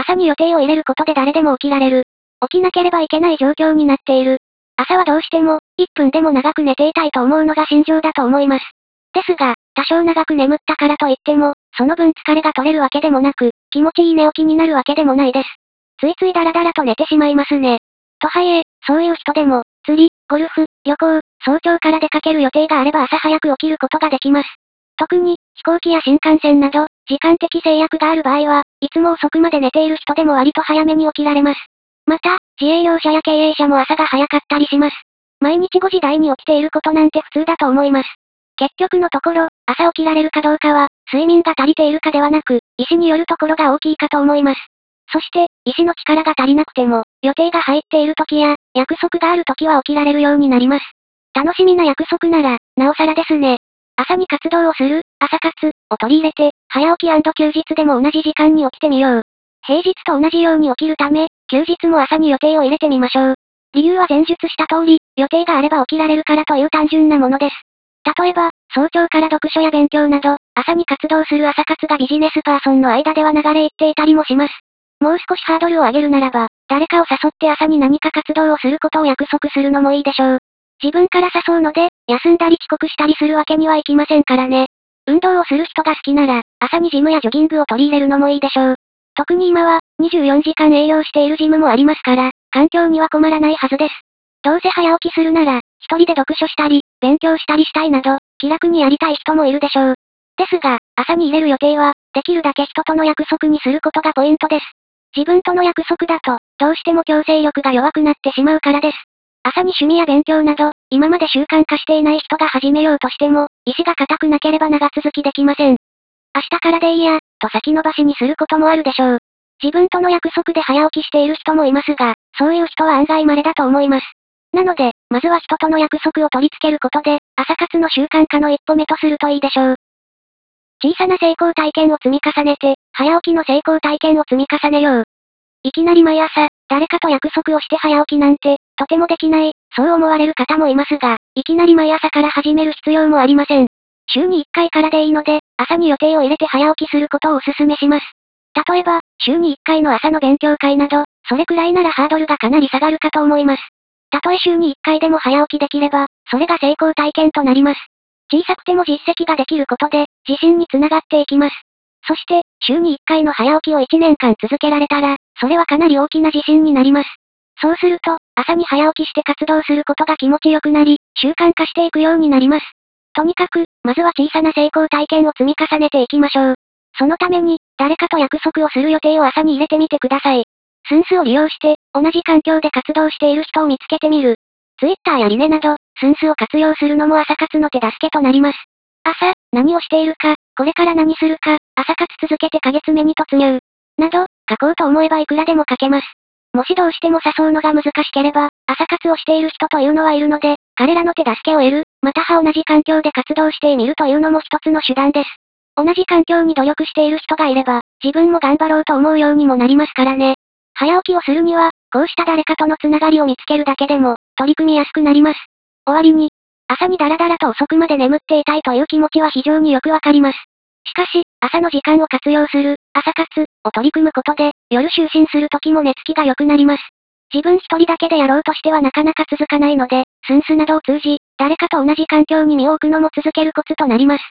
朝に予定を入れることで誰でも起きられる。起きなければいけない状況になっている。朝はどうしても、1分でも長く寝ていたいと思うのが心情だと思います。ですが、多少長く眠ったからといっても、その分疲れが取れるわけでもなく、気持ちいい寝起きになるわけでもないです。ついついダラダラと寝てしまいますね。とはいえ、そういう人でも、釣り、ゴルフ、旅行、早朝から出かける予定があれば朝早く起きることができます。特に、飛行機や新幹線など、時間的制約がある場合は、いつも遅くまで寝ている人でも割と早めに起きられます。また、自営業者や経営者も朝が早かったりします。毎日5時台に起きていることなんて普通だと思います。結局のところ、朝起きられるかどうかは、睡眠が足りているかではなく、意志によるところが大きいかと思います。そして、意志の力が足りなくても、予定が入っている時や、約束がある時は起きられるようになります。楽しみな約束なら、なおさらですね。朝に活動をする、朝活を取り入れて、早起き休日でも同じ時間に起きてみよう。平日と同じように起きるため、休日も朝に予定を入れてみましょう。理由は前述した通り、予定があれば起きられるからという単純なものです。例えば、早朝から読書や勉強など、朝に活動する朝活がビジネスパーソンの間では流れいっていたりもします。もう少しハードルを上げるならば、誰かを誘って朝に何か活動をすることを約束するのもいいでしょう。自分から誘うので、休んだり遅刻したりするわけにはいきませんからね。運動をする人が好きなら、朝にジムやジョギングを取り入れるのもいいでしょう。特に今は、24時間営業しているジムもありますから、環境には困らないはずです。どうせ早起きするなら、一人で読書したり、勉強したりしたいなど、気楽にやりたい人もいるでしょう。ですが、朝に入れる予定は、できるだけ人との約束にすることがポイントです。自分との約束だと、どうしても強制力が弱くなってしまうからです。朝に趣味や勉強など、今まで習慣化していない人が始めようとしても、意志が固くなければ長続きできません。明日からでいいや、と先延ばしにすることもあるでしょう。自分との約束で早起きしている人もいますが、そういう人は案外稀だと思います。なので、まずは人との約束を取り付けることで、朝活の習慣化の一歩目とするといいでしょう。小さな成功体験を積み重ねて、早起きの成功体験を積み重ねよう。いきなり毎朝、誰かと約束をして早起きなんて、とてもできない、そう思われる方もいますが、いきなり毎朝から始める必要もありません。週に1回からでいいので、朝に予定を入れて早起きすることをお勧めします。例えば、週に1回の朝の勉強会など、それくらいならハードルがかなり下がるかと思います。たとえ週に1回でも早起きできれば、それが成功体験となります。小さくても実績ができることで、自信につながっていきます。そして、週に1回の早起きを1年間続けられたら、それはかなり大きな自信になります。そうすると、朝に早起きして活動することが気持ちよくなり、習慣化していくようになります。とにかく、まずは小さな成功体験を積み重ねていきましょう。そのために、誰かと約束をする予定を朝に入れてみてください。スンスを利用して、同じ環境で活動している人を見つけてみる。Twitter やリネなど、スンスを活用するのも朝活の手助けとなります。朝、何をしているか、これから何するか、朝活続けてヶ月目に突入。など、書こうと思えばいくらでも書けます。もしどうしても誘うのが難しければ、朝活をしている人というのはいるので、彼らの手助けを得る、または同じ環境で活動してみるというのも一つの手段です。同じ環境に努力している人がいれば、自分も頑張ろうと思うようにもなりますからね。早起きをするには、こうした誰かとのつながりを見つけるだけでも、取り組みやすくなります。終わりに、朝にダラダラと遅くまで眠っていたいという気持ちは非常によくわかります。しかし、朝の時間を活用する、朝活を取り組むことで、夜就寝する時も寝つきが良くなります。自分一人だけでやろうとしてはなかなか続かないので、スンスなどを通じ、誰かと同じ環境に身を置くのも続けるコツとなります。